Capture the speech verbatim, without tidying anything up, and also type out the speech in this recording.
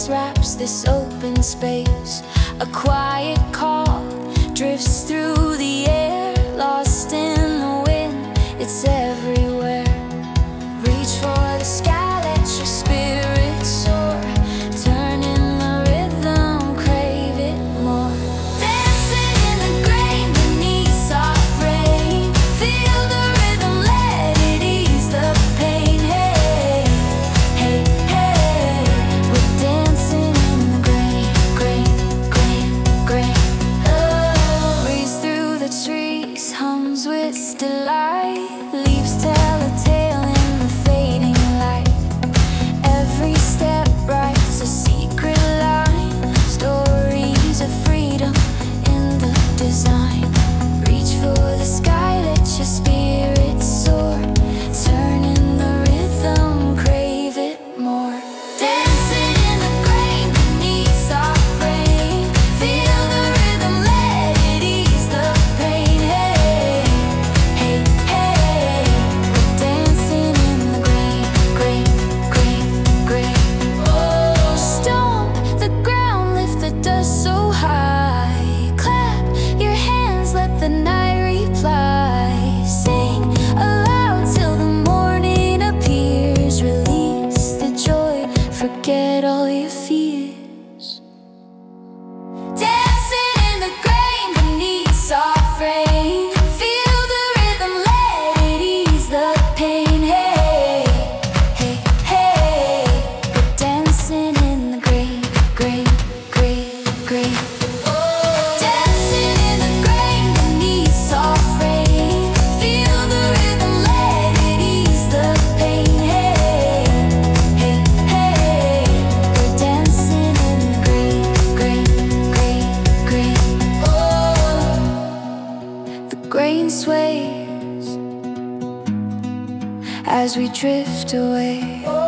breeze wraps this open space. A quiet call drifts through the air, lost in the wind, it's everywhere. Reach for the sky, let your spirit soar. Turn in the rhythm, crave it more. Dancing in the grain beneath soft rain. Feel the rhythm, let it ease the pain. Hey, hey, hey. We're dancing in the grain, grain, grain, grain. Oh, breeze through the trees, hums with delight. Leaves tell a tale in the fading light. Every step writes a secret line. Stories of freedom in the design. Reach for the sky, let your spirit soar. Turn in the rhythm, crave it more. Dancing in the grain beneath soft rain. Feel the rhythm, let it ease the pain. Hey, hey, hey. We're dancing in the grain, grain, grain, grain. Oh, stomp the ground, lift the dust so high. Clap your hands, let the night reply. Sing aloud till the morning appears. Release the joy, forget all your fears. Dancing in the grain beneath soft rain. Feel the rhythm, let it ease the pain. Hey, hey, hey. We're dancing in the grain, grain, grain, grain. Oh, dancing in the grain beneath soft rain. Feel the rhythm, let it ease the pain. Hey, hey, hey. We're dancing in the grain, grain, grain, grain. Oh, the grain sways as we drift away.